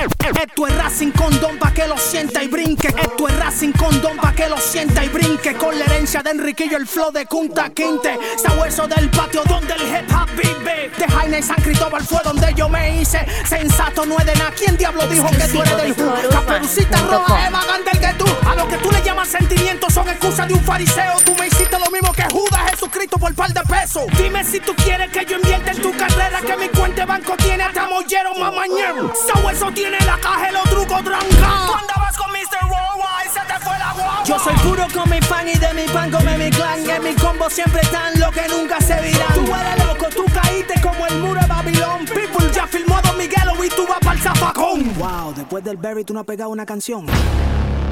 Esto es Racing Condón pa' que lo sienta y brinque. Esto es Racing Condón pa' que lo sienta y brinque. Con la herencia de Enriquillo, el flow de Kunta Quinte. Sabueso del patio donde el hip hop vive. De Jaina y San Cristóbal fue donde yo me hice sensato, no es de nada. ¿Quién diablo dijo que tú eres del Who? Caperucita roja es más grande que tú. A lo que tú le llamas sentimientos son excusas de un fariseo. Tú me hiciste lo mismo que Judas Jesucristo por par de pesos. Dime si tú quieres que yo invierta en tu carrera, que mi cuenta de banco tiene hasta mollero mamañero. Sabueso tiene la caja y los trucos trancados. Tú andabas con Mr. Worldwide, se te fue la guagua. Yo soy puro con mi pan y de mi pan come mi clan. Y en mi combo siempre están lo que nunca se virán. Tú eres loco, tú caíste como el muro de Babilón. People ya filmó a Don Miguelo y tú vas pa'l zafacón. Wow, después del Berry tú no has pegado una canción.